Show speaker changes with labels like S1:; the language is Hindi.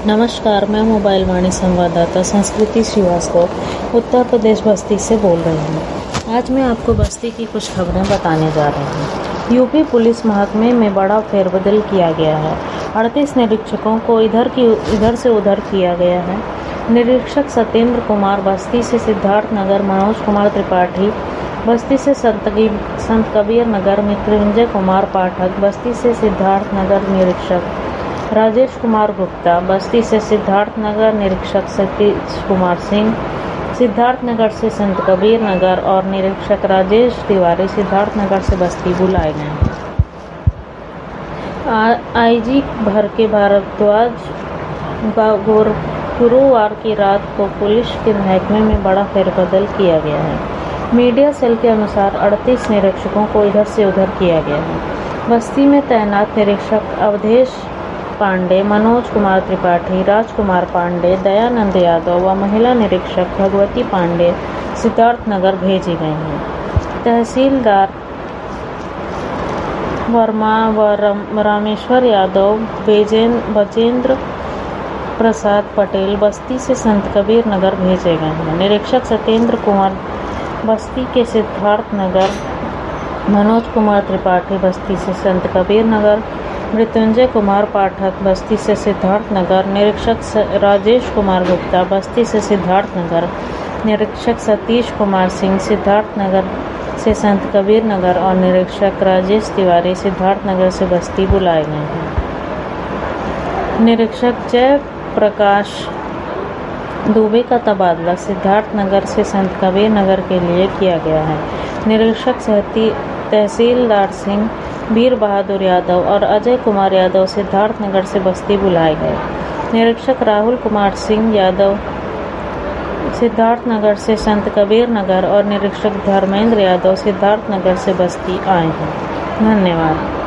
S1: नमस्कार, मैं मोबाइल वाणी संवाददाता संस्कृति श्रीवास्तव उत्तर प्रदेश बस्ती से बोल रही हूँ। आज मैं आपको बस्ती की कुछ खबरें बताने जा रही हूँ। यूपी पुलिस महकमे में बड़ा फेरबदल किया गया है। 38 निरीक्षकों को इधर से उधर किया गया है। निरीक्षक सत्येंद्र कुमार बस्ती से सिद्धार्थ नगर, मनोज कुमार त्रिपाठी बस्ती से संत कबीर नगर, मृत्युंजय कुमार पाठक बस्ती से सिद्धार्थ नगर निरीक्षक, राजेश कुमार गुप्ता बस्ती से सिद्धार्थ नगर निरीक्षक, सतीश कुमार सिंह सिद्धार्थ नगर से संत कबीर नगर और निरीक्षक राजेश तिवारी सिद्धार्थ नगर से बस्ती बुलाए गए हैं। आईजी भर के भारद्वाज गुरुवार की रात को पुलिस के महकमे में बड़ा फेरबदल किया गया है। मीडिया सेल के अनुसार 38 निरीक्षकों को इधर से उधर किया गया है। बस्ती में तैनात निरीक्षक अवधेश पांडे, मनोज कुमार त्रिपाठी, राजकुमार पांडे, दयानंद यादव व महिला निरीक्षक भगवती पांडे सिद्धार्थ नगर भेजे गए हैं। तहसीलदार वर्मा व रामेश्वर यादव बजेंद्र प्रसाद पटेल बस्ती से संत कबीर नगर भेजे गए हैं। निरीक्षक सत्येंद्र कुमार बस्ती के सिद्धार्थ नगर, मनोज कुमार त्रिपाठी बस्ती से संत कबीर नगर, मृत्युंजय कुमार पाठक बस्ती से सिद्धार्थ नगर, निरीक्षक राजेश कुमार गुप्ता बस्ती से सिद्धार्थ नगर, निरीक्षक सतीश कुमार सिंह सिद्धार्थ नगर से संत कबीर नगर और निरीक्षक राजेश तिवारी सिद्धार्थ नगर से बस्ती बुलाए गए हैं। निरीक्षक जय प्रकाश दुबे का तबादला सिद्धार्थ नगर से संत कबीर नगर के लिए किया गया है। निरीक्षक तहसीलदार सिंह वीर बहादुर यादव और अजय कुमार यादव सिद्धार्थ नगर से बस्ती बुलाए गए। निरीक्षक राहुल कुमार सिंह यादव सिद्धार्थ नगर से संत कबीर नगर और निरीक्षक धर्मेंद्र यादव सिद्धार्थ नगर से बस्ती आए हैं। धन्यवाद।